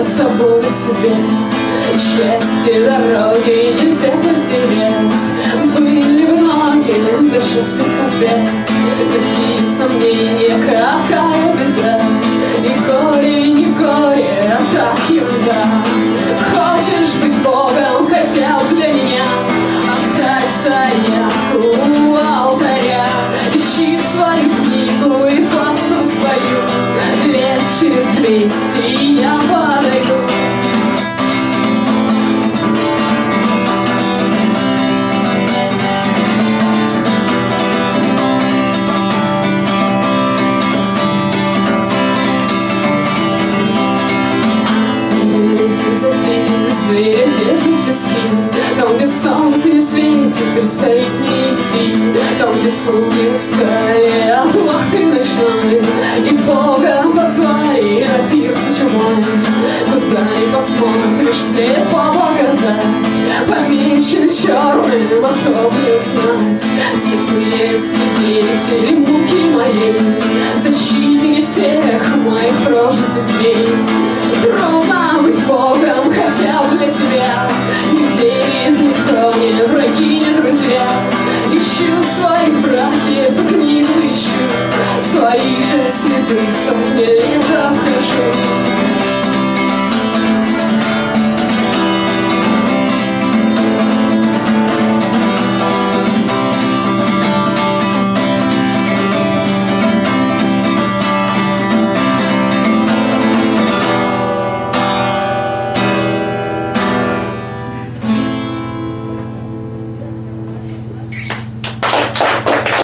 забуду себе. Счастье дороги нельзя потерять. Были многие, да счастлив опять. Какие сомнения, какая беда. И горе, не горе, а так ерунда. Хочешь быть Богом хотя бы для меня? Оставь заявку у алтаря. Ищи свою книгу и пасту свою. Лет через 200 я подойду. Где тиски, там, где солнце не светит, предстоит не идти. Там, где слуги устали от вахты ночной, и Бога позвали на пир с чумой. Куда ни посмотришь, слепо благодать, помечены черным, а то не узнать. Слепые свидетели муки моей, защитники всех моих прожитых дней. Трудно быть Богом хотя бы для себя. Не верит никто, ни враги, ни друзья. Ищу своих братьев, книгу ищу, свои же следы сотни лет обхожу.